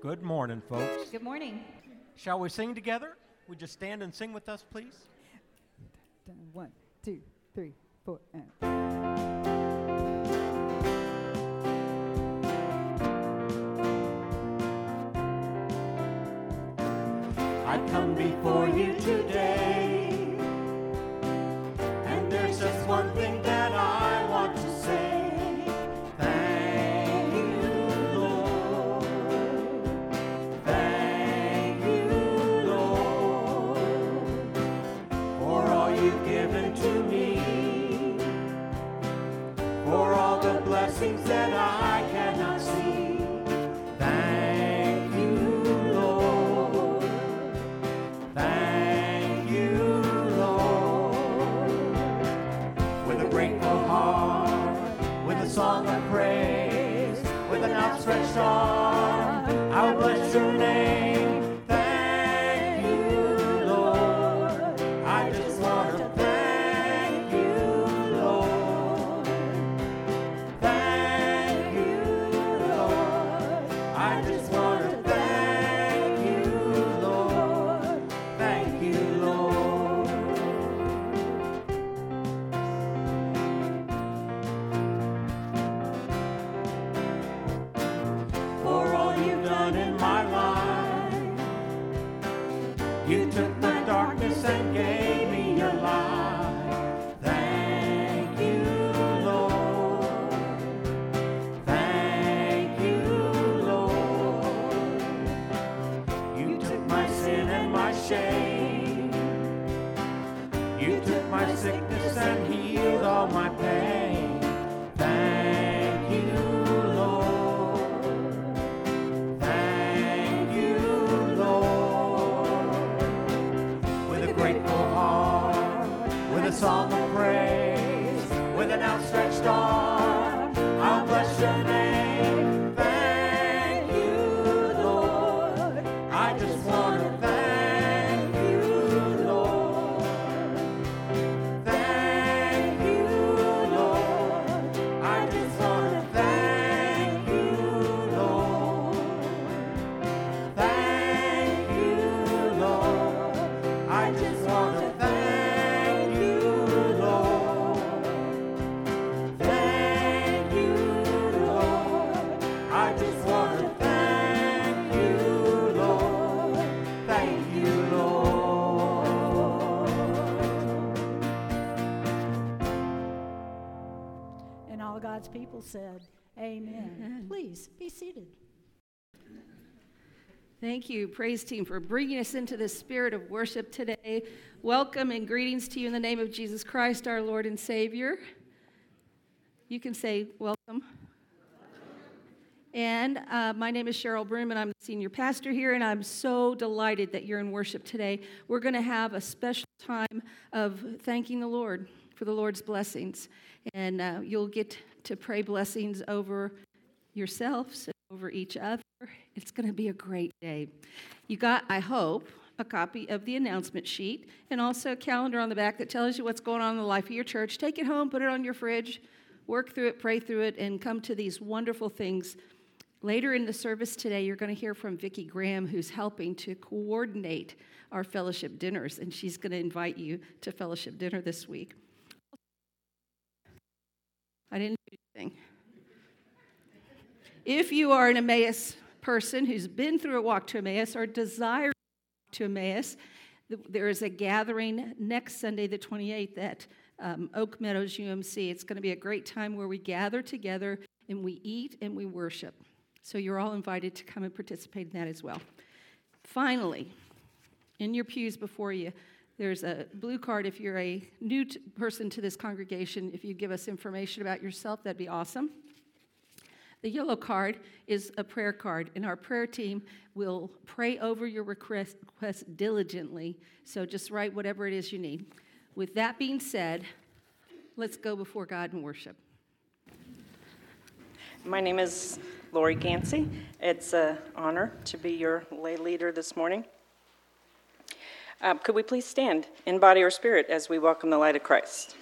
Good morning, folks. Good morning. Shall we sing together? Would you stand and sing with us, please? 1, 2, 3, 4, and... I come before you today, and there's just one thing that I want to say. Thank you, Lord. Thank you, Lord, for all you've given to me, for all the blessings that I cannot see. Thank you, Lord. Thank you, Lord. With a grateful heart, with a song of praise, with an outstretched arm, I'll bless your name. Thank you, Lord. I just want to thank you, Lord. Thank you, Lord. I just want to thank you, Lord. Thank you, Lord. For all you've done in my life, you took the darkness and gave me your light. Thank you, Lord. Thank you, Lord. You took my sin and my shame. You took my sickness and healed all my pain. Thank you, Lord. Thank you, Lord. With a grateful heart, with a song of praise, with an outstretched arm, I'll bless your name. Thank you, Lord. I just want to thank you, Lord. Thank you, Lord. I just want to thank you, Lord. Thank you, Lord. I just want to thank you, Lord. Thank you, Lord. I just want to thank you, Lord. Thank you, Lord. And all God's people said, Amen. Please be seated. Thank you, praise team, for bringing us into the spirit of worship today. Welcome and greetings to you in the name of Jesus Christ, our Lord and Savior. You can say welcome. And my name is Cheryl Broom, and I'm the senior pastor here, and I'm so delighted that you're in worship today. We're going to have a special time of thanking the Lord for the Lord's blessings, and you'll get to pray blessings over yourselves and over each other. It's going to be a great day. You got, I hope, a copy of the announcement sheet and also a calendar on the back that tells you what's going on in the life of your church. Take it home, put it on your fridge, work through it, pray through it, and come to these wonderful things. Later in the service today, you're going to hear from Vicki Graham, who's helping to coordinate our fellowship dinners, and she's going to invite you to fellowship dinner this week. I didn't do anything. If you are an Emmaus person who's been through a walk to Emmaus or desires to Emmaus, there is a gathering next Sunday, the 28th, at Oak Meadows UMC. It's going to be a great time where we gather together and we eat and we worship. So you're all invited to come and participate in that as well. Finally, in your pews before you, there's a blue card. If you're a new person to this congregation, if you give us information about yourself, that'd be awesome. The yellow card is a prayer card, and our prayer team will pray over your request diligently. So just write whatever it is you need. With that being said, let's go before God and worship. My name is Lori Gansey. It's an honor to be your lay leader this morning. Could we please stand in body or spirit as we welcome the light of Christ?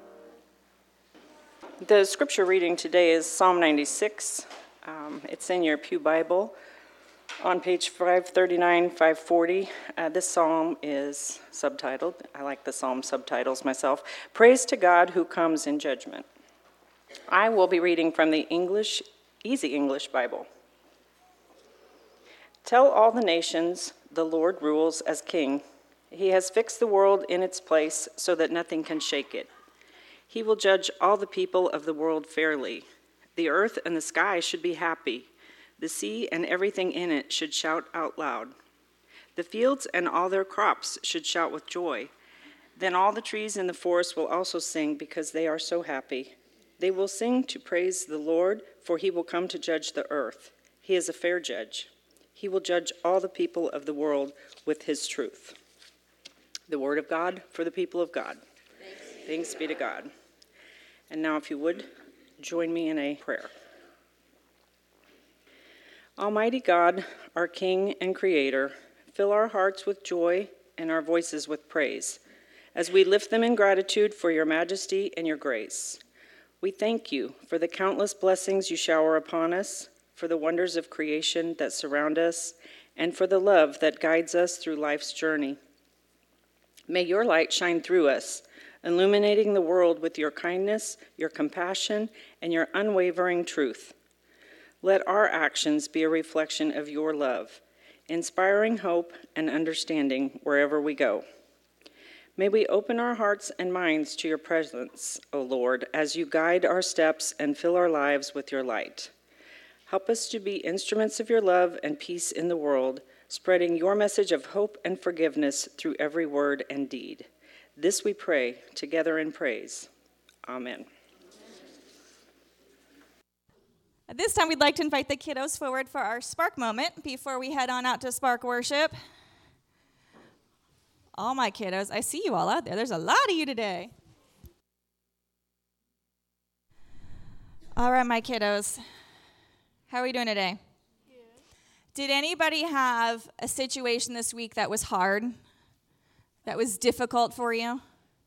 The scripture reading today is Psalm 96. It's in your pew Bible. On page 539, 540, this psalm is subtitled. I like the psalm subtitles myself. Praise to God who comes in judgment. I will be reading from the Easy English Bible. Tell all the nations, the Lord rules as king. He has fixed the world in its place so that nothing can shake it. He will judge all the people of the world fairly. The earth and the sky should be happy. The sea and everything in it should shout out loud. The fields and all their crops should shout with joy. Then all the trees in the forest will also sing because they are so happy. They will sing to praise the Lord, for he will come to judge the earth. He is a fair judge. He will judge all the people of the world with his truth. The word of God for the people of God. Thanks be to God. And now, if you would, join me in a prayer. Almighty God, our King and Creator, fill our hearts with joy and our voices with praise, as we lift them in gratitude for your majesty and your grace. We thank you for the countless blessings you shower upon us, for the wonders of creation that surround us, and for the love that guides us through life's journey. May your light shine through us, illuminating the world with your kindness, your compassion, and your unwavering truth. Let our actions be a reflection of your love, inspiring hope and understanding wherever we go. May we open our hearts and minds to your presence, O Lord, as you guide our steps and fill our lives with your light. Help us to be instruments of your love and peace in the world, spreading your message of hope and forgiveness through every word and deed. This we pray together in praise. Amen. At this time, we'd like to invite the kiddos forward for our Spark moment before we head on out to Spark Worship. All my kiddos, I see you all out there. There's a lot of you today. All right, my kiddos. How are we doing today? Good. Did anybody have a situation this week that was hard, that was difficult for you?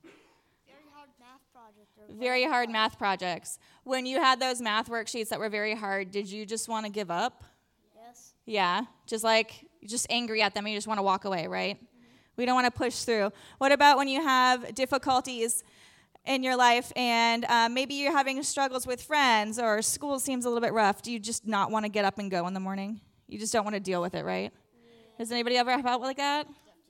Very hard math projects. When you had those math worksheets that were very hard, did you just want to give up? Yes. Yeah, just angry at them and you just want to walk away, right? Mm-hmm. We don't want to push through. What about when you have difficulties in your life and maybe you're having struggles with friends or school seems a little bit rough? Do you just not want to get up and go in the morning? You just don't want to deal with it, right? Yeah. Has anybody ever felt like that?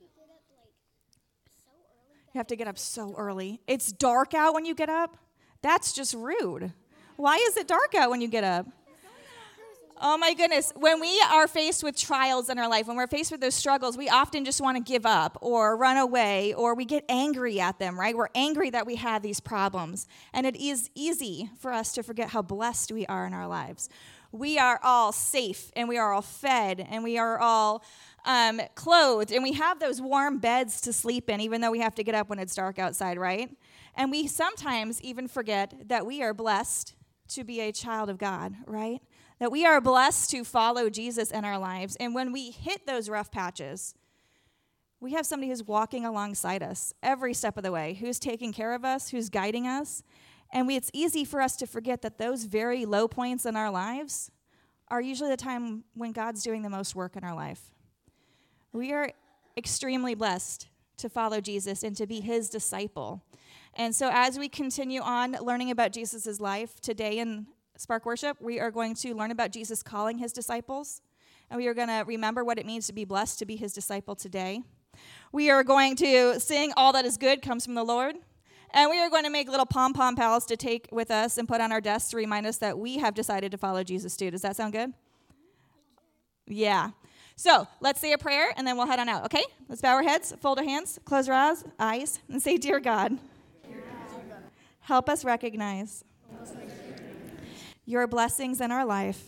You have to get up so early. It's dark out when you get up? That's just rude. Why is it dark out when you get up? Oh my goodness. When we are faced with trials in our life, when we're faced with those struggles, we often just want to give up or run away or we get angry at them, right? We're angry that we have these problems. And it is easy for us to forget how blessed we are in our lives. We are all safe and we are all fed and we are all clothed, and we have those warm beds to sleep in, even though we have to get up when it's dark outside, right? And we sometimes even forget that we are blessed to be a child of God, right? That we are blessed to follow Jesus in our lives. And when we hit those rough patches, we have somebody who's walking alongside us every step of the way, who's taking care of us, who's guiding us. And it's easy for us to forget that those very low points in our lives are usually the time when God's doing the most work in our life. We are extremely blessed to follow Jesus and to be his disciple. And so as we continue on learning about Jesus' life today in Spark Worship, we are going to learn about Jesus calling his disciples. And we are going to remember what it means to be blessed to be his disciple today. We are going to sing All That Is Good Comes From the Lord. And we are going to make little pom-pom pals to take with us and put on our desks to remind us that we have decided to follow Jesus too. Does that sound good? Yeah. So let's say a prayer, and then we'll head on out, okay? Let's bow our heads, fold our hands, close our eyes, and say, Dear God, help us recognize your blessings in our life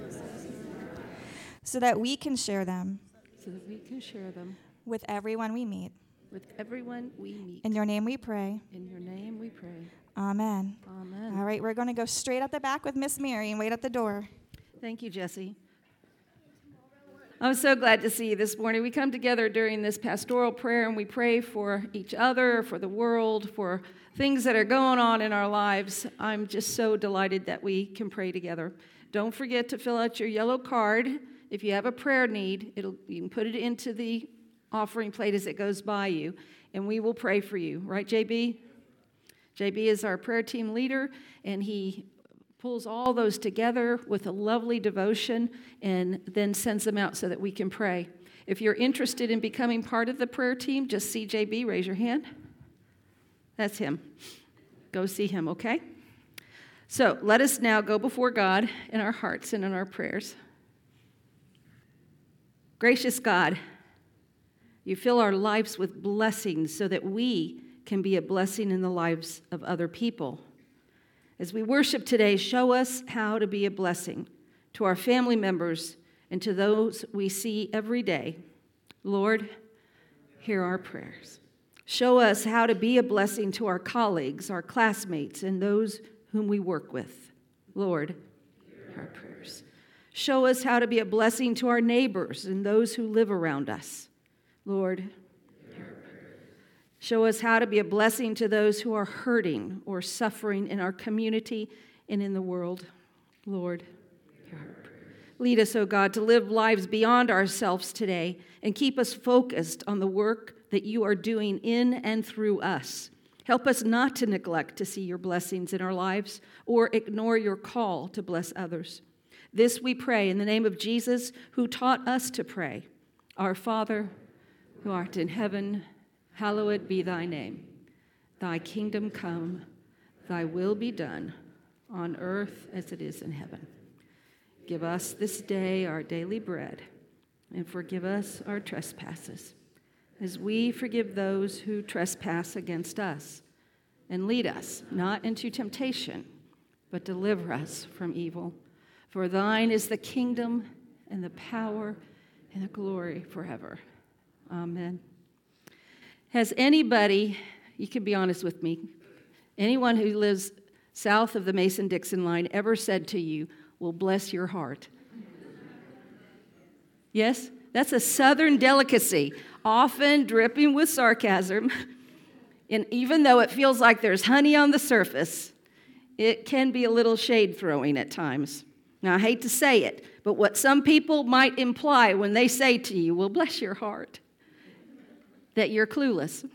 so that we can share them with everyone we meet. In your name we pray. Amen. Amen. All right, we're going to go straight out the back with Miss Mary and wait at the door. Thank you, Jesse. I'm so glad to see you this morning. We come together during this pastoral prayer and we pray for each other, for the world, for things that are going on in our lives. I'm just so delighted that we can pray together. Don't forget to fill out your yellow card If you have a prayer need, you can put it into the offering plate as it goes by you, and we will pray for you. Right, JB? JB is our prayer team leader, and he pulls all those together with a lovely devotion and then sends them out so that we can pray. If you're interested in becoming part of the prayer team, just see JB, raise your hand. That's him. Go see him, okay? So let us now go before God in our hearts and in our prayers. Gracious God, you fill our lives with blessings so that we can be a blessing in the lives of other people. As we worship today, show us how to be a blessing to our family members and to those we see every day. Lord, hear our prayers. Show us how to be a blessing to our colleagues, our classmates, and those whom we work with. Lord, hear our prayers. Show us how to be a blessing to our neighbors and those who live around us. Lord, hear our prayers. Show us how to be a blessing to those who are hurting or suffering in our community and in the world. Lord, hear our prayers. Lead us, O God, to live lives beyond ourselves today and keep us focused on the work that you are doing in and through us. Help us not to neglect to see your blessings in our lives or ignore your call to bless others. This we pray in the name of Jesus, who taught us to pray. Our Father, who art in heaven, hallowed be thy name. Thy kingdom come, thy will be done, on earth as it is in heaven. Give us this day our daily bread, and forgive us our trespasses, as we forgive those who trespass against us. And lead us not into temptation, but deliver us from evil. For thine is the kingdom and the power and the glory forever. Amen. Has anybody, you can be honest with me, anyone who lives south of the Mason-Dixon line ever said to you, "Well, bless your heart"? Yes? That's a Southern delicacy, often dripping with sarcasm. And even though it feels like there's honey on the surface, it can be a little shade throwing at times. Now, I hate to say it, but what some people might imply when they say to you, "Well, bless your heart," that you're clueless.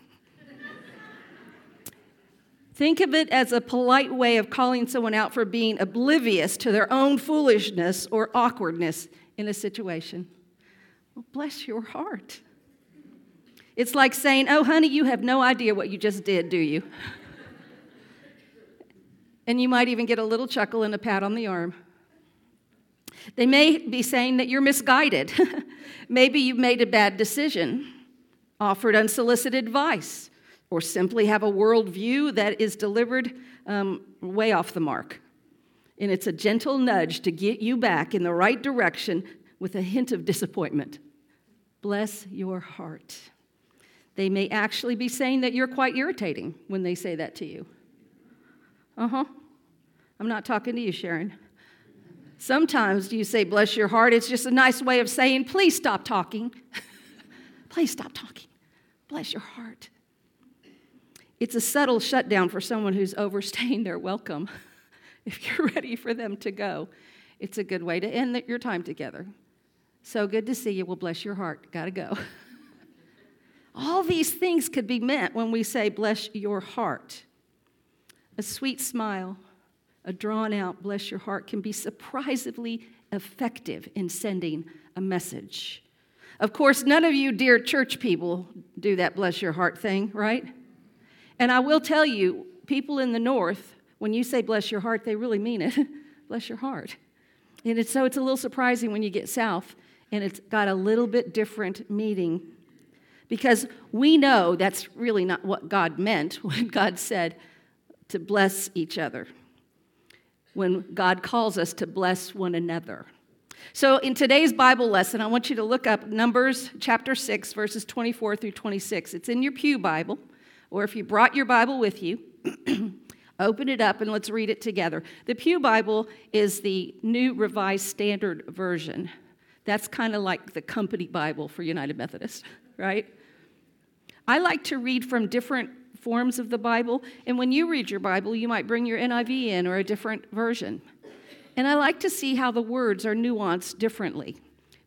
Think of it as a polite way of calling someone out for being oblivious to their own foolishness or awkwardness in a situation. Well, bless your heart. It's like saying, "Oh, honey, you have no idea what you just did, do you?" And you might even get a little chuckle and a pat on the arm. They may be saying that you're misguided. Maybe you've made a bad decision, offered unsolicited advice, or simply have a worldview that is delivered way off the mark. And it's a gentle nudge to get you back in the right direction with a hint of disappointment. Bless your heart. They may actually be saying that you're quite irritating when they say that to you. I'm not talking to you, Sharon. Sometimes you say, "Bless your heart." It's just a nice way of saying, "Please stop talking." Please stop talking. Bless your heart. It's a subtle shutdown for someone who's overstaying their welcome. If you're ready for them to go, it's a good way to end your time together. So good to see you. Well, bless your heart. Gotta go. All these things could be meant when we say, "Bless your heart." A sweet smile, a drawn-out "bless your heart" can be surprisingly effective in sending a message. Of course, none of you dear church people do that "bless your heart" thing, right? And I will tell you, people in the north, when you say "bless your heart," they really mean it. Bless your heart. And it's a little surprising when you get south and it's got a little bit different meaning, because we know that's really not what God meant when God said to bless each other, when God calls us to bless one another. So in today's Bible lesson, I want you to look up Numbers chapter 6, verses 24 through 26. It's in your pew Bible, or if you brought your Bible with you, open it up and let's read it together. The Pew Bible is the New Revised Standard Version. That's kind of like the company Bible for United Methodist, right? I like to read from different forms of the Bible, and when you read your Bible, you might bring your NIV in or a different version. And I like to see how the words are nuanced differently,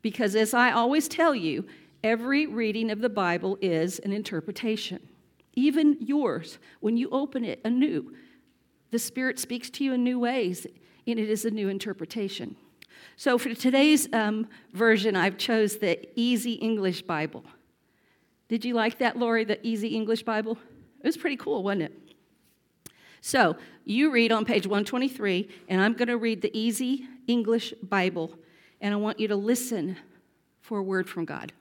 Because as I always tell you, every reading of the Bible is an interpretation. Even yours, when you open it anew, the Spirit speaks to you in new ways, and it is a new interpretation. So for today's version, I've chose the Easy English Bible. Did you like that, Lori, the Easy English Bible? It was pretty cool, wasn't it? So you read on page 123, and I'm going to read the Easy English Bible, and I want you to listen for a word from God.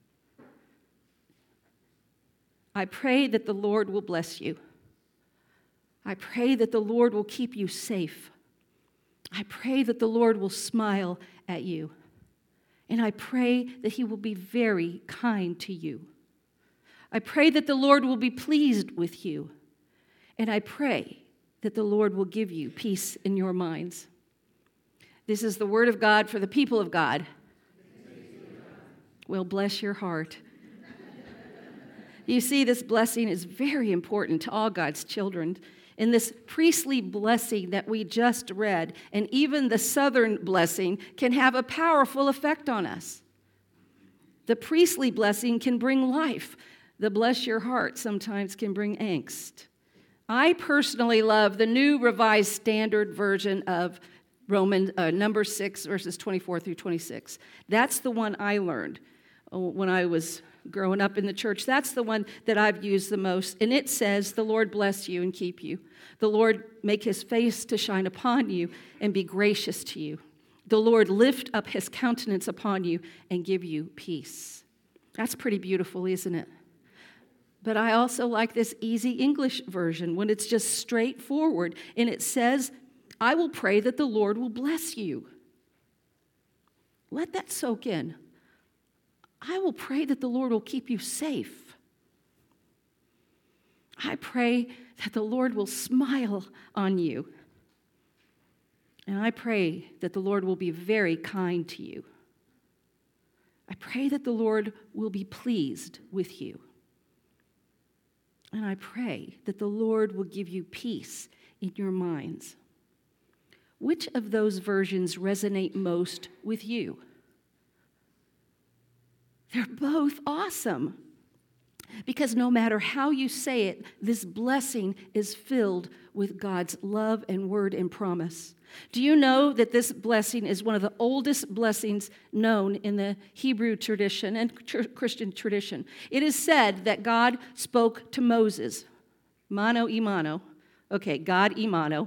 I pray that the Lord will bless you. I pray that the Lord will keep you safe. I pray that the Lord will smile at you. And I pray that he will be very kind to you. I pray that the Lord will be pleased with you. And I pray that the Lord will give you peace in your minds. This is the word of God for the people of God. Well, bless your heart. You see, this blessing is very important to all God's children. And this priestly blessing that we just read, and even the southern blessing, can have a powerful effect on us. The priestly blessing can bring life. The bless your heart sometimes can bring angst. I personally love the New Revised Standard Version of number 6, verses 24 through 26. That's the one I learned when I was growing up in the church. That's the one that I've used the most. And it says, the Lord bless you and keep you. The Lord make his face to shine upon you and be gracious to you. The Lord lift up his countenance upon you and give you peace. That's pretty beautiful, isn't it? But I also like this Easy English version when it's just straightforward. And it says, I will pray that the Lord will bless you. Let that soak in. I will pray that the Lord will keep you safe. I pray that the Lord will smile on you. And I pray that the Lord will be very kind to you. I pray that the Lord will be pleased with you. And I pray that the Lord will give you peace in your minds. Which of those versions resonate most with you? They're both awesome. Because no matter how you say it, this blessing is filled with God's love and word and promise. Do you know that this blessing is one of the oldest blessings known in the Hebrew tradition and Christian tradition? It is said that God spoke to Moses, mano y mano. Okay, God y mano.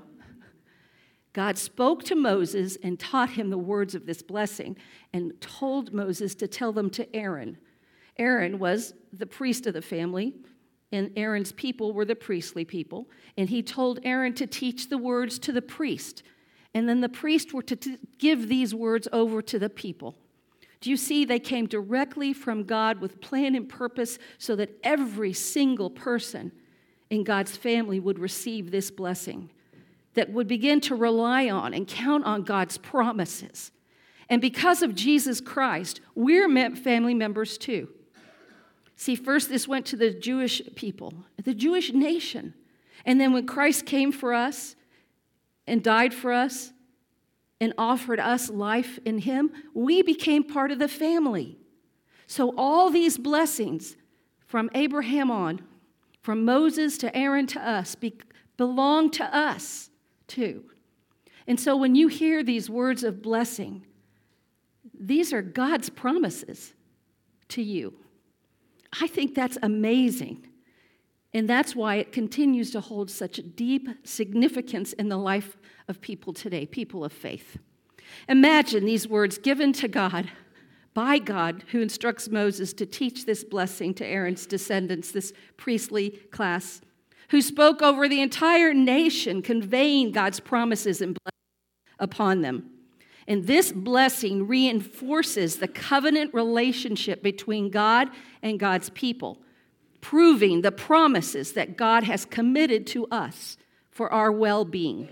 God spoke to Moses and taught him the words of this blessing and told Moses to tell them to Aaron. Aaron was the priest of the family, and Aaron's people were the priestly people. And he told Aaron to teach the words to the priest. And then the priest were to give these words over to the people. Do you see? They came directly from God with plan and purpose so that every single person in God's family would receive this blessing, that would begin to rely on and count on God's promises. And because of Jesus Christ, we're family members too. See, first this went to the Jewish people, the Jewish nation. And then when Christ came for us and died for us and offered us life in him, we became part of the family. So all these blessings from Abraham on, from Moses to Aaron to us, belong to us too. And so when you hear these words of blessing, these are God's promises to you. I think that's amazing. And that's why it continues to hold such deep significance in the life of people today, people of faith. Imagine these words given to God by God, who instructs Moses to teach this blessing to Aaron's descendants, this priestly class, who spoke over the entire nation, conveying God's promises and blessings upon them. And this blessing reinforces the covenant relationship between God and God's people, proving the promises that God has committed to us for our well-being.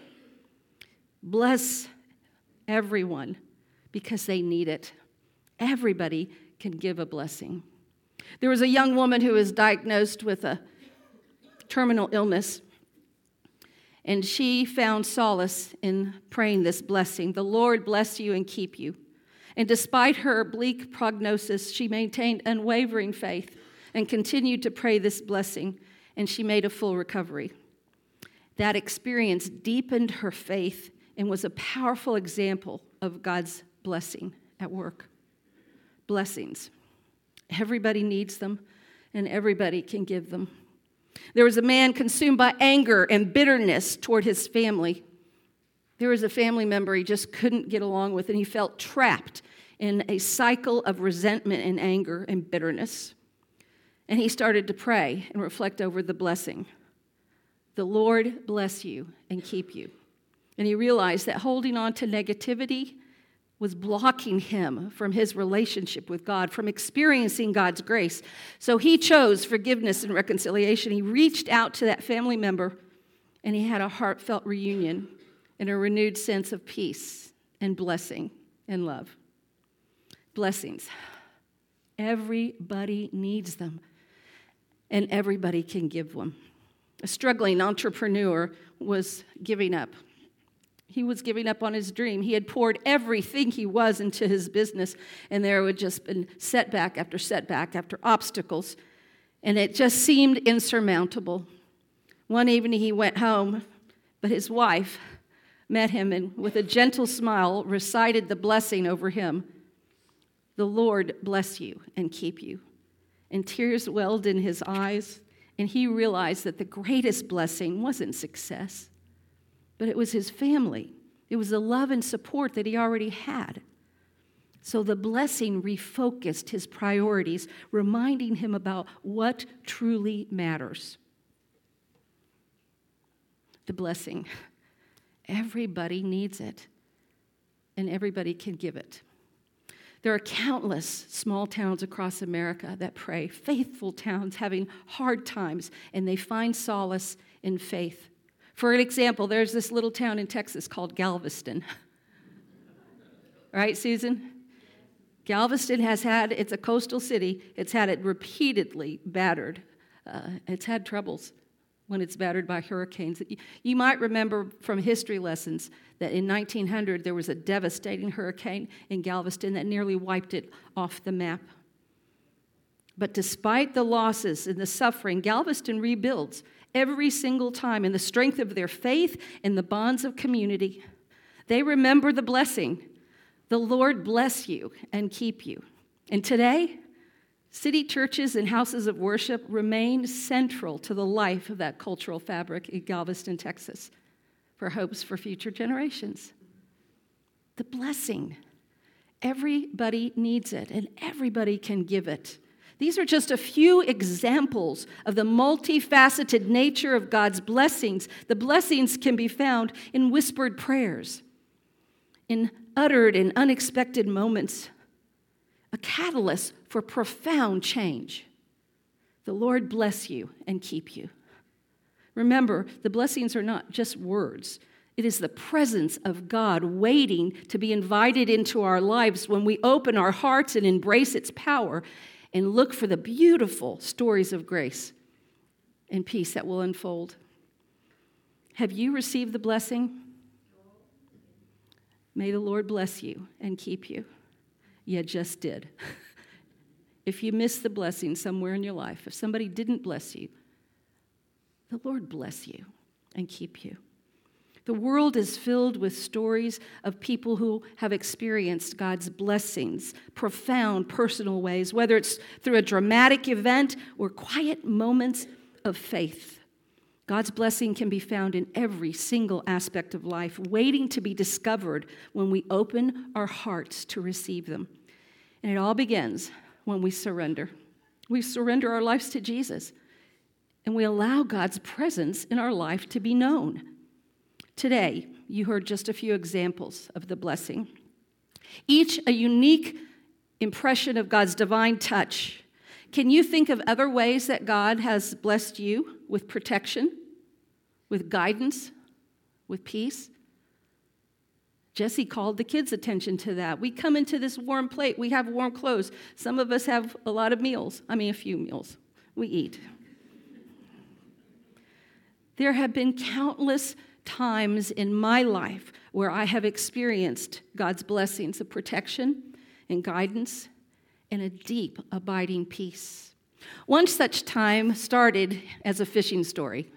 Bless everyone because they need it. Everybody can give a blessing. There was a young woman who was diagnosed with a terminal illness, and she found solace in praying this blessing. The Lord bless you and keep you. And despite her bleak prognosis, she maintained unwavering faith and continued to pray this blessing, and she made a full recovery. That experience deepened her faith and was a powerful example of God's blessing at work. Blessings. Everybody needs them, and everybody can give them. There was a man consumed by anger and bitterness toward his family. There was a family member he just couldn't get along with, and he felt trapped in a cycle of resentment and anger and bitterness. And he started to pray and reflect over the blessing. The Lord bless you and keep you. And he realized that holding on to negativity was blocking him from his relationship with God, from experiencing God's grace. So he chose forgiveness and reconciliation. He reached out to that family member, and he had a heartfelt reunion and a renewed sense of peace and blessing and love. Blessings. Everybody needs them, and everybody can give them. A struggling entrepreneur was giving up. He was giving up on his dream. He had poured everything he was into his business, and there had just been setback after obstacles, and it just seemed insurmountable. One evening he went home, but his wife met him and with a gentle smile recited the blessing over him. The Lord bless you and keep you. And tears welled in his eyes, and he realized that the greatest blessing wasn't success, but it was his family. It was the love and support that he already had. So the blessing refocused his priorities, reminding him about what truly matters. The blessing. Everybody needs it, and everybody can give it. There are countless small towns across America that pray, faithful towns having hard times, and they find solace in faith. For an example, there's this little town in Texas called Galveston. Right, Susan? Galveston it's a coastal city. It's had it repeatedly battered. It's had troubles when it's battered by hurricanes. You might remember from history lessons that in 1900 there was a devastating hurricane in Galveston that nearly wiped it off the map. But despite the losses and the suffering, Galveston rebuilds every single time in the strength of their faith and the bonds of community. They remember the blessing. The Lord bless you and keep you. And today, city churches and houses of worship remain central to the life of that cultural fabric in Galveston, Texas, for hopes for future generations. The blessing. Everybody needs it, and everybody can give it. These are just a few examples of the multifaceted nature of God's blessings. The blessings can be found in whispered prayers, in uttered and unexpected moments, a catalyst for profound change. The Lord bless you and keep you. Remember, the blessings are not just words. It is the presence of God waiting to be invited into our lives when we open our hearts and embrace its power and look for the beautiful stories of grace and peace that will unfold. Have you received the blessing? May the Lord bless you and keep you. You just did. If you missed the blessing somewhere in your life, if somebody didn't bless you, the Lord bless you and keep you. The world is filled with stories of people who have experienced God's blessings, profound personal ways, whether it's through a dramatic event or quiet moments of faith. God's blessing can be found in every single aspect of life, waiting to be discovered when we open our hearts to receive them. And it all begins when we surrender. We surrender our lives to Jesus, and we allow God's presence in our life to be known. Today, you heard just a few examples of the blessing, each a unique impression of God's divine touch. Can you think of other ways that God has blessed you with protection, with guidance, with peace? Jesse called the kids' attention to that. We come into this warm plate. We have warm clothes. Some of us have a lot of meals. A few meals. We eat. There have been countless times in my life where I have experienced God's blessings of protection and guidance and a deep, abiding peace. One such time started as a fishing story.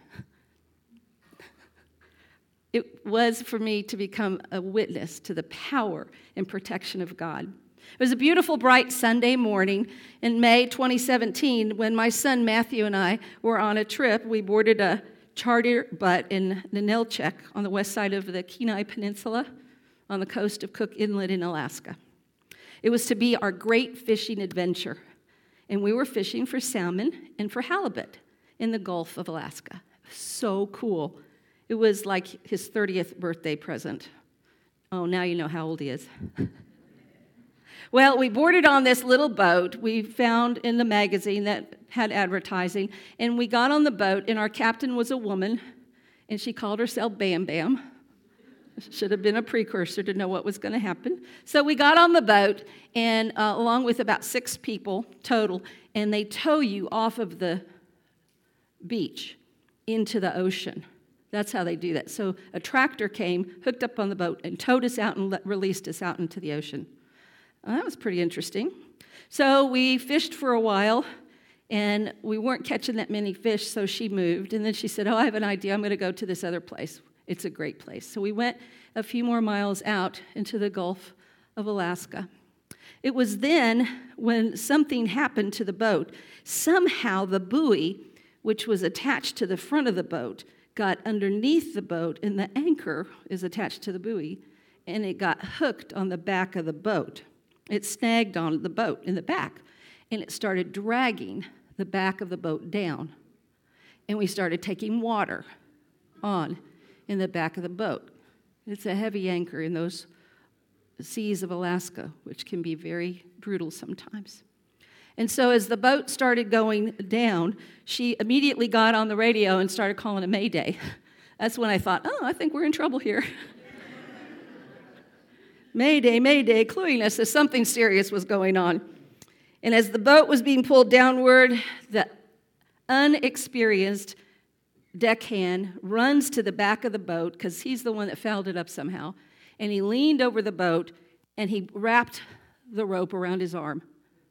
It was for me to become a witness to the power and protection of God. It was a beautiful, bright Sunday morning in May 2017 when my son Matthew and I were on a trip. We boarded a charter boat in Ninilchik on the west side of the Kenai Peninsula on the coast of Cook Inlet in Alaska. It was to be our great fishing adventure, and we were fishing for salmon and for halibut in the Gulf of Alaska. So cool. It was like his 30th birthday present. Oh, now you know how old he is. Well, we boarded on this little boat we found in the magazine that had advertising, and we got on the boat, and our captain was a woman, and she called herself Bam Bam. Should have been a precursor to know what was going to happen. So we got on the boat, and along with about 6 people total, and they tow you off of the beach into the ocean. That's how they do that. So a tractor came, hooked up on the boat, and towed us out and released us out into the ocean. Well, that was pretty interesting. So we fished for a while, and we weren't catching that many fish, so she moved. And then she said, I have an idea. I'm going to go to this other place. It's a great place. So we went a few more miles out into the Gulf of Alaska. It was then when something happened to the boat. Somehow the buoy, which was attached to the front of the boat, got underneath the boat, and the anchor is attached to the buoy, and it got hooked on the back of the boat. It snagged on the boat in the back, and it started dragging the back of the boat down. And we started taking water on in the back of the boat. It's a heavy anchor in those seas of Alaska, which can be very brutal sometimes. And so as the boat started going down, she immediately got on the radio and started calling a mayday. That's when I thought, I think we're in trouble here. Mayday, mayday, cluing us that something serious was going on. And as the boat was being pulled downward, the unexperienced deckhand runs to the back of the boat, because he's the one that fouled it up somehow, and he leaned over the boat, and he wrapped the rope around his arm.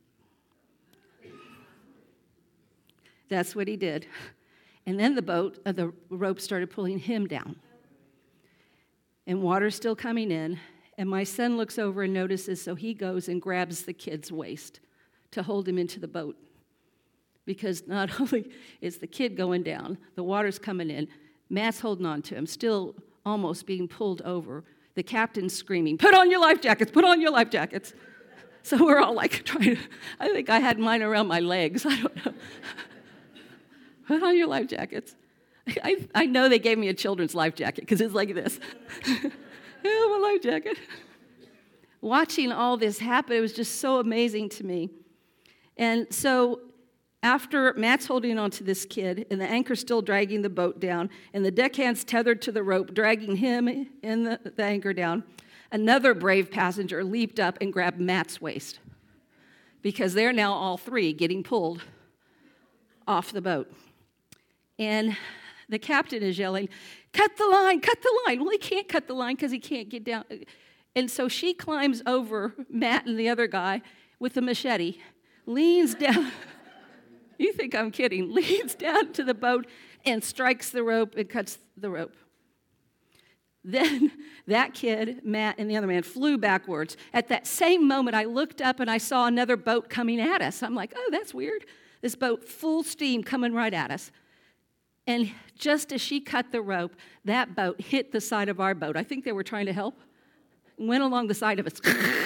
That's what he did. And then the rope started pulling him down. And water's still coming in, and my son looks over and notices, so he goes and grabs the kid's waist to hold him into the boat. Because not only is the kid going down, the water's coming in, Matt's holding on to him, still almost being pulled over. The captain's screaming, put on your life jackets, put on your life jackets. So we're all like trying to, I think I had mine around my legs, I don't know. Put on your life jackets. I know they gave me a children's life jacket because it's like this. My life jacket. Watching all this happen, it was just so amazing to me. And so after Matt's holding on to this kid, and the anchor's still dragging the boat down, and the deckhand's tethered to the rope, dragging him and the anchor down, another brave passenger leaped up and grabbed Matt's waist, because they're now all 3 getting pulled off the boat. And the captain is yelling, cut the line, cut the line. Well, he can't cut the line because he can't get down. And so she climbs over Matt and the other guy with a machete, leans down. You think I'm kidding. Leans down to the boat and strikes the rope and cuts the rope. Then that kid, Matt, and the other man flew backwards. At that same moment, I looked up and I saw another boat coming at us. I'm like, oh, that's weird. This boat, full steam, coming right at us. And just as she cut the rope, that boat hit the side of our boat. I think they were trying to help. Went along the side of us.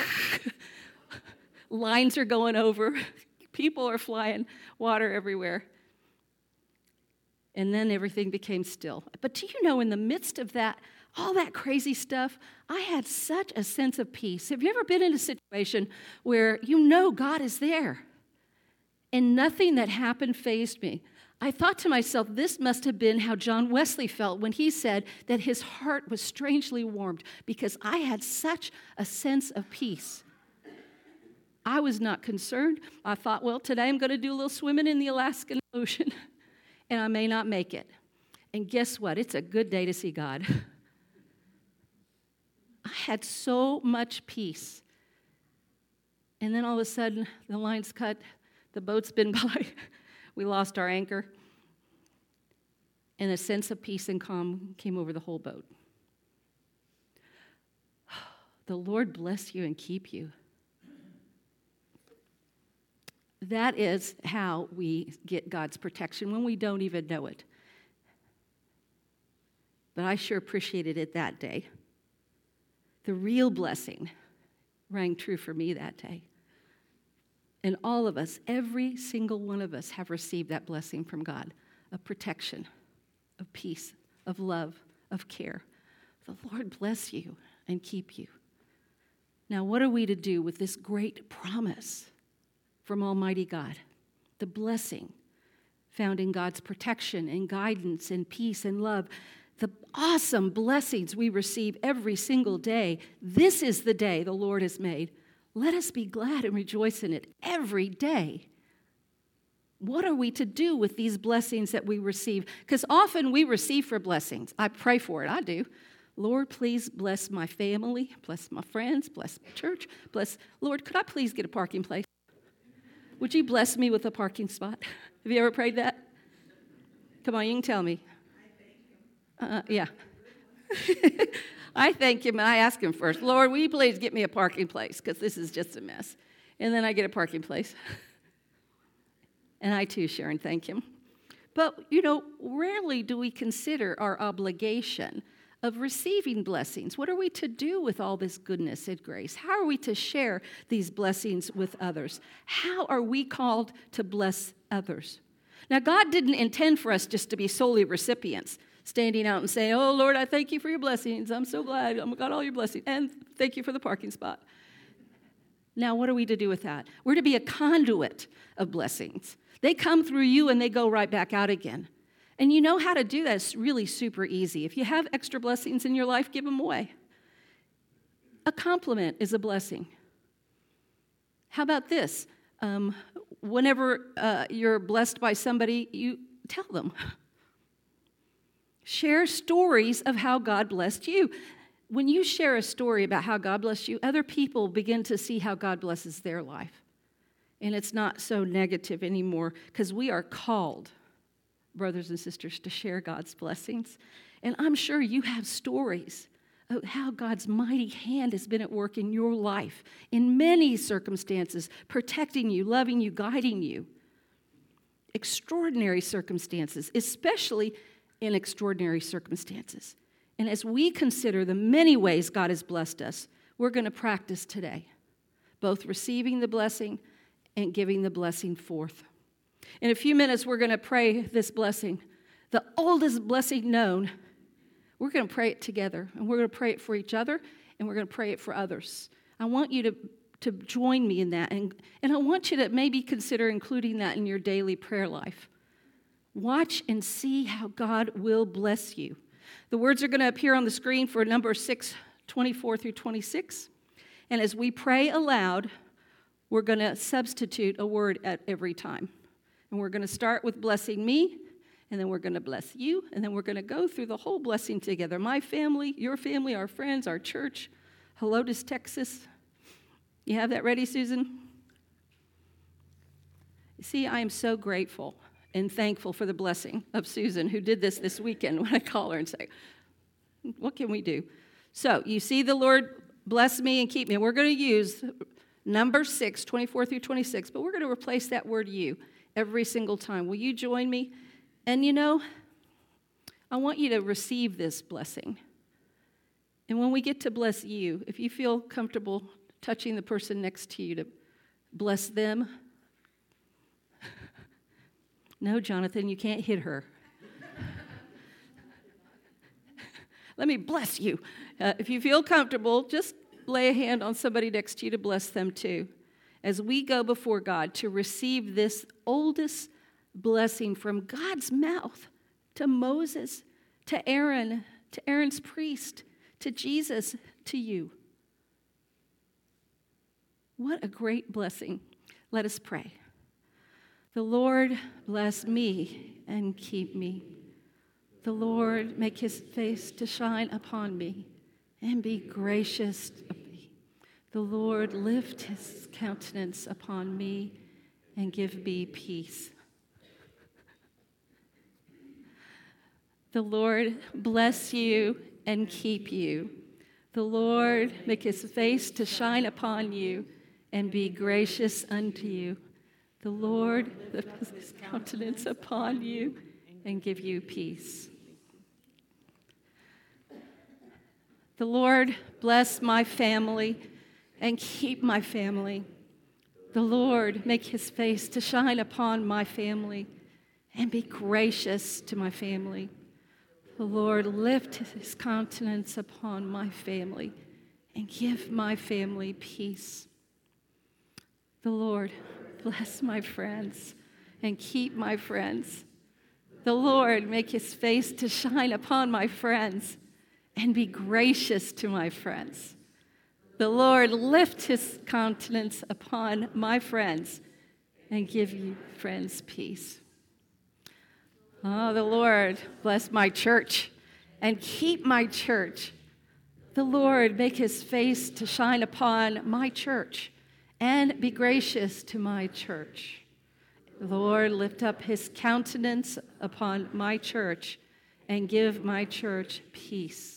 Lines are going over. People are flying. Water everywhere. And then everything became still. But do you know, in the midst of that, all that crazy stuff, I had such a sense of peace. Have you ever been in a situation where you know God is there? And nothing that happened fazed me. I thought to myself, this must have been how John Wesley felt when he said that his heart was strangely warmed because I had such a sense of peace. I was not concerned. I thought, well, today I'm going to do a little swimming in the Alaskan Ocean, and I may not make it. And guess what? It's a good day to see God. I had so much peace. And then all of a sudden, the line's cut, the boat's been by, we lost our anchor, and a sense of peace and calm came over the whole boat. The Lord bless you and keep you. That is how we get God's protection when we don't even know it. But I sure appreciated it that day. The real blessing rang true for me that day. And all of us, every single one of us, have received that blessing from God of protection, of peace, of love, of care. The Lord bless you and keep you. Now, what are we to do with this great promise from Almighty God? The blessing found in God's protection and guidance and peace and love. The awesome blessings we receive every single day. This is the day the Lord has made. Let us be glad and rejoice in it every day. What are we to do with these blessings that we receive? Because often we receive for blessings. I pray for it. I do. Lord, please bless my family, bless my friends, bless my church, Lord, could I please get a parking place? Would you bless me with a parking spot? Have you ever prayed that? Come on, you can tell me. Yeah. I thank him and I ask him first, Lord, will you please get me a parking place? Because this is just a mess. And then I get a parking place. And I too, Sharon, thank him. But, rarely do we consider our obligation of receiving blessings. What are we to do with all this goodness and grace? How are we to share these blessings with others? How are we called to bless others? Now, God didn't intend for us just to be solely recipients, standing out and saying, oh, Lord, I thank you for your blessings. I'm so glad I got all your blessings. And thank you for the parking spot. Now, what are we to do with that? We're to be a conduit of blessings. They come through you and they go right back out again. And you know how to do that. It's really super easy. If you have extra blessings in your life, give them away. A compliment is a blessing. How about this? Whenever you're blessed by somebody, you tell them. Share stories of how God blessed you. When you share a story about how God blessed you, other people begin to see how God blesses their life. And it's not so negative anymore because we are called, brothers and sisters, to share God's blessings. And I'm sure you have stories of how God's mighty hand has been at work in your life in many circumstances, protecting you, loving you, guiding you. Extraordinary circumstances, especially in extraordinary circumstances. And as we consider the many ways God has blessed us, we're going to practice today, both receiving the blessing and giving the blessing forth. In a few minutes, we're going to pray this blessing, the oldest blessing known. We're going to pray it together, and we're going to pray it for each other, and we're going to pray it for others. I want you to join me in that, and I want you to maybe consider including that in your daily prayer life. Watch and see how God will bless you. The words are going to appear on the screen for number 6, 24 through 26. And as we pray aloud, we're going to substitute a word at every time. And we're going to start with blessing me, and then we're going to bless you, and then we're going to go through the whole blessing together. My family, your family, our friends, our church. Helotes, Texas. You have that ready, Susan? See, I am so grateful and thankful for the blessing of Susan, who did this weekend when I call her and say, what can we do? So you see the Lord bless me and keep me. We're going to use number 6, 24 through 26, but we're going to replace that word you every single time. Will you join me? And I want you to receive this blessing. And when we get to bless you, if you feel comfortable touching the person next to you to bless them. No, Jonathan, you can't hit her. Let me bless you. If you feel comfortable, just lay a hand on somebody next to you to bless them too. As we go before God to receive this oldest blessing from God's mouth to Moses, to Aaron, to Aaron's priest, to Jesus, to you. What a great blessing. Let us pray. The Lord bless me and keep me. The Lord make his face to shine upon me and be gracious of me. The Lord lift his countenance upon me and give me peace. The Lord bless you and keep you. The Lord make his face to shine upon you and be gracious unto you. The Lord lift his countenance upon you and give you peace. The Lord bless my family and keep my family. The Lord make his face to shine upon my family and be gracious to my family. The Lord lift his countenance upon my family and give my family peace. The Lord bless my friends and keep my friends. The Lord make his face to shine upon my friends and be gracious to my friends. The Lord lift his countenance upon my friends and give you friends peace. Oh, the Lord bless my church and keep my church. The Lord make his face to shine upon my church and be gracious to my church. The Lord lift up his countenance upon my church and give my church peace.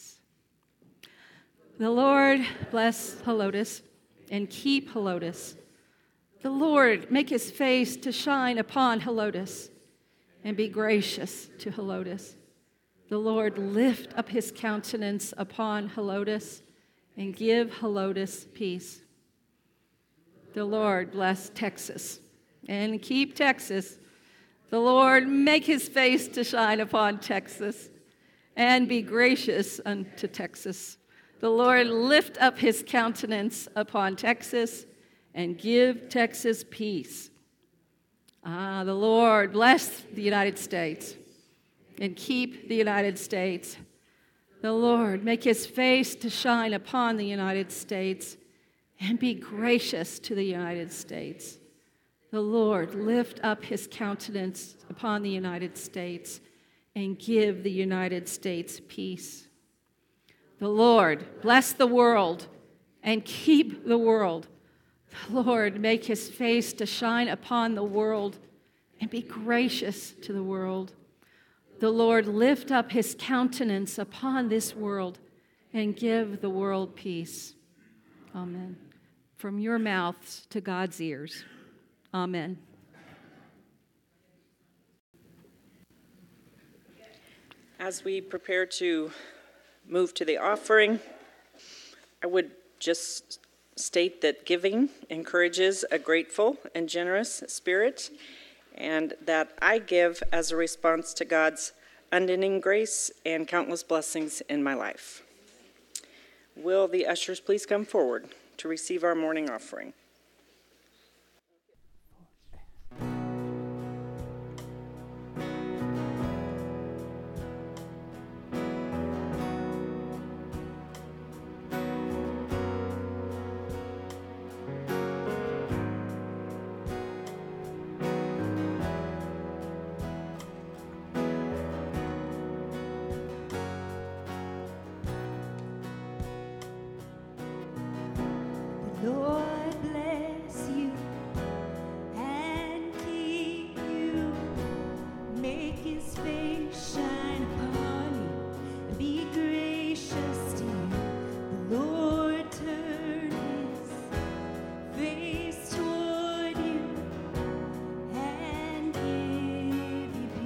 The Lord bless Helotes and keep Helotes. The Lord make his face to shine upon Helotes and be gracious to Helotes. The Lord lift up his countenance upon Helotes and give Helotes peace. The Lord bless Texas and keep Texas. The Lord make his face to shine upon Texas and be gracious unto Texas. The Lord lift up his countenance upon Texas and give Texas peace. The Lord bless the United States and keep the United States. The Lord make his face to shine upon the United States and be gracious to the United States. The Lord lift up his countenance upon the United States and give the United States peace. The Lord bless the world and keep the world. The Lord make his face to shine upon the world and be gracious to the world. The Lord lift up his countenance upon this world and give the world peace. Amen. From your mouths to God's ears. Amen. As we prepare to move to the offering, I would just state that giving encourages a grateful and generous spirit, and that I give as a response to God's unending grace and countless blessings in my life. Will the ushers please come forward to receive our morning offering? Lord bless you and keep you, make his face shine upon you and be gracious to you. The Lord turn his face toward you and give you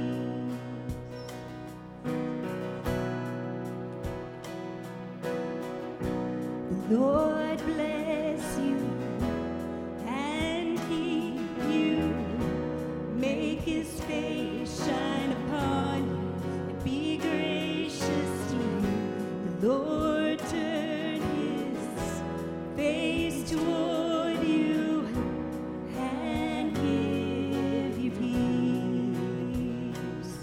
peace. The Lord bless you and keep you, make his face shine upon you and be gracious to you. The Lord turn his face toward you and give you peace.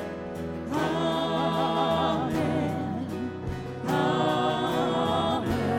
Amen. Amen. Amen.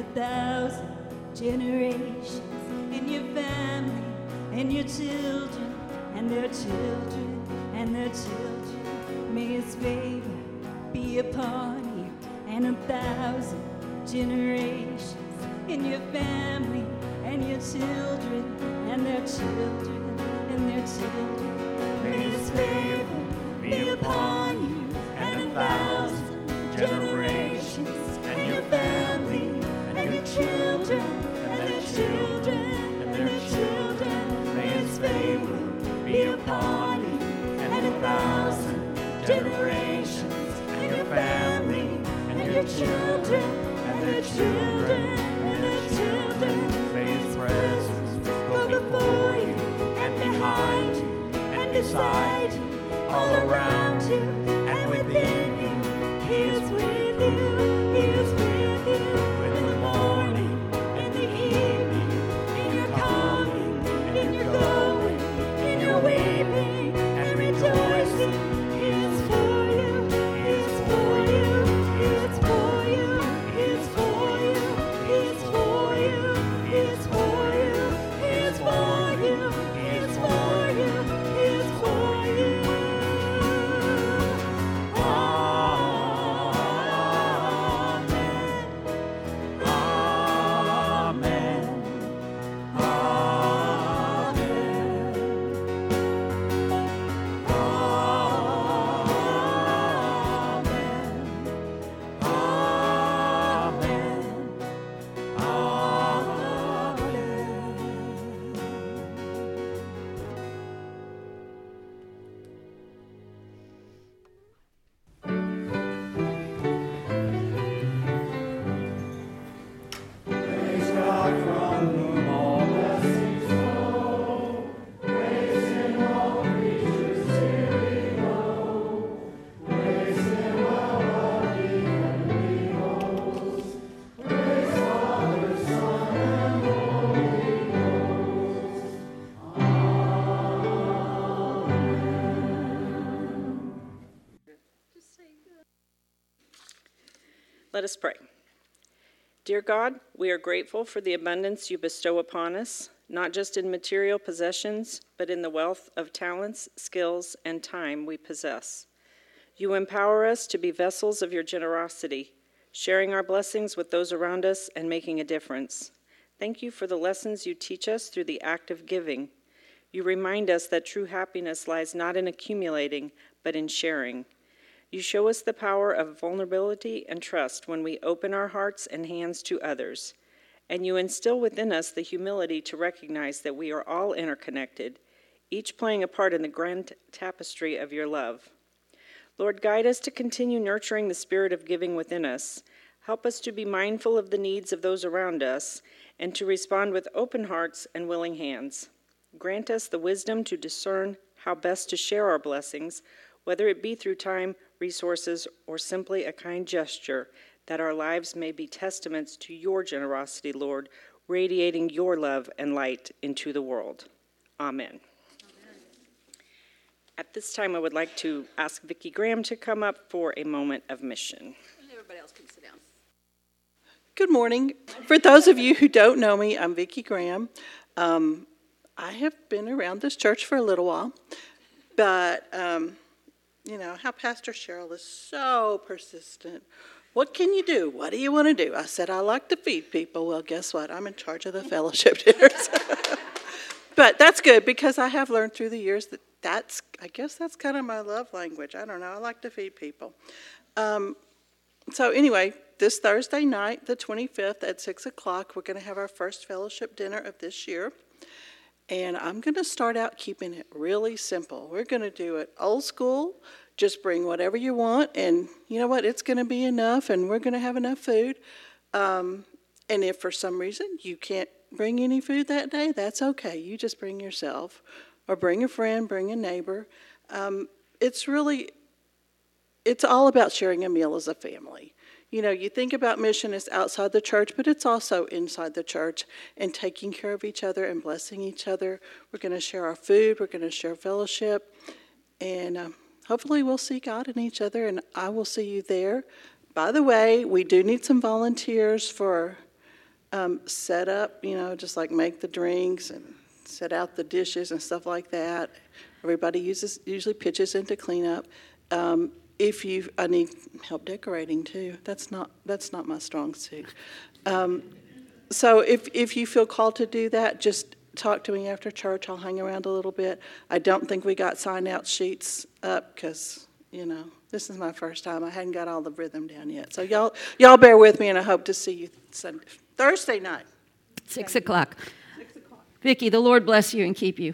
1,000 generations, in your family, and your children, and their children, and their children. May his favor be upon you, and 1,000 generations, in your family, and your children, and their children, and their children. May his favor be upon you, and 1,000 generations, and your family, and your children, and their children, and their children. May his favor be upon you, and 1,000 generations, and your family, and your children, and their children, and their children. May his presence go before you, and behind you, and beside you, all around you, and within you. He is with you, he is with you. In the morning, in the evening, in your coming, in your going, in your weeping, and rejoicing. He is for you, he is for you, he is for you, he is for you, he is for you, he is for you, he is for you, he is for you, he is for you. Let us pray. Dear God, we are grateful for the abundance you bestow upon us, not just in material possessions, but in the wealth of talents, skills, and time we possess. You empower us to be vessels of your generosity, sharing our blessings with those around us and making a difference. Thank you for the lessons you teach us through the act of giving. You remind us that true happiness lies not in accumulating, but in sharing. You show us the power of vulnerability and trust when we open our hearts and hands to others. And you instill within us the humility to recognize that we are all interconnected, each playing a part in the grand tapestry of your love. Lord, guide us to continue nurturing the spirit of giving within us. Help us to be mindful of the needs of those around us and to respond with open hearts and willing hands. Grant us the wisdom to discern how best to share our blessings, whether it be through time, resources, or simply a kind gesture, that our lives may be testaments to your generosity, Lord, radiating your love and light into the world. Amen. At this time, I would like to ask Vicki Graham to come up for a moment of mission. Everybody else can sit down. Good morning. For those of you who don't know me, I'm Vicki Graham. I have been around this church for a little while, but you know how Pastor Cheryl is so persistent. What can you do? What do you want to do? I said, I like to feed people. Well, guess what? I'm in charge of the fellowship dinners. But that's good because I have learned through the years that I guess that's kind of my love language. I don't know. I like to feed people. So anyway, this Thursday night, the 25th at 6 o'clock, we're going to have our first fellowship dinner of this year. And I'm going to start out keeping it really simple. We're going to do it old school. Just bring whatever you want, and you know what? It's going to be enough, and we're going to have enough food. And if for some reason you can't bring any food that day, that's okay. You just bring yourself, or bring a friend, bring a neighbor. It's all about sharing a meal as a family. You know, you think about mission as outside the church, but it's also inside the church and taking care of each other and blessing each other. We're going to share our food. We're going to share fellowship. And hopefully we'll see God in each other, and I will see you there. By the way, we do need some volunteers for set up, just like make the drinks and set out the dishes and stuff like that. Everybody usually pitches into cleanup. I need help decorating too. That's not my strong suit. So if you feel called to do that, just talk to me after church. I'll hang around a little bit. I don't think we got sign-out sheets up because, this is my first time. I hadn't got all the rhythm down yet. So y'all bear with me, and I hope to see you Thursday night. 6 o'clock. Vicki, the Lord bless you and keep you.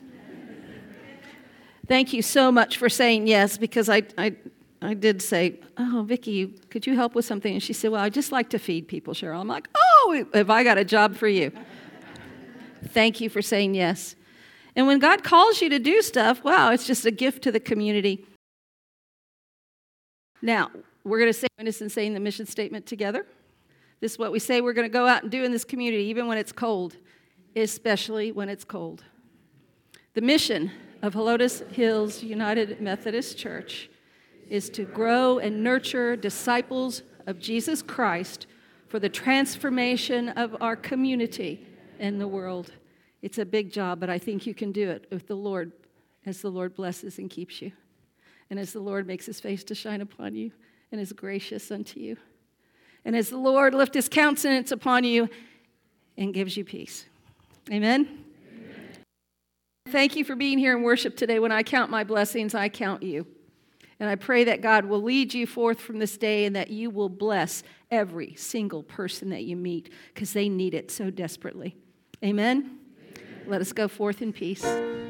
Thank you so much for saying yes, because I did say, oh, Vicki, could you help with something? And she said, well, I just like to feed people, Cheryl. I'm like, oh, have I got a job for you? Thank you for saying yes. And when God calls you to do stuff, wow, it's just a gift to the community. Now, we're going to say this and saying the mission statement together. This is what we say we're going to go out and do in this community, even when it's cold, especially when it's cold. The mission of Helotes Hills United Methodist Church is to grow and nurture disciples of Jesus Christ for the transformation of our community and the world. It's a big job, but I think you can do it with the Lord, as the Lord blesses and keeps you, and as the Lord makes his face to shine upon you and is gracious unto you, and as the Lord lifts his countenance upon you and gives you peace. Amen? Amen. Thank you for being here in worship today. When I count my blessings, I count you. And I pray that God will lead you forth from this day and that you will bless every single person that you meet, because they need it so desperately. Amen? Amen. Let us go forth in peace.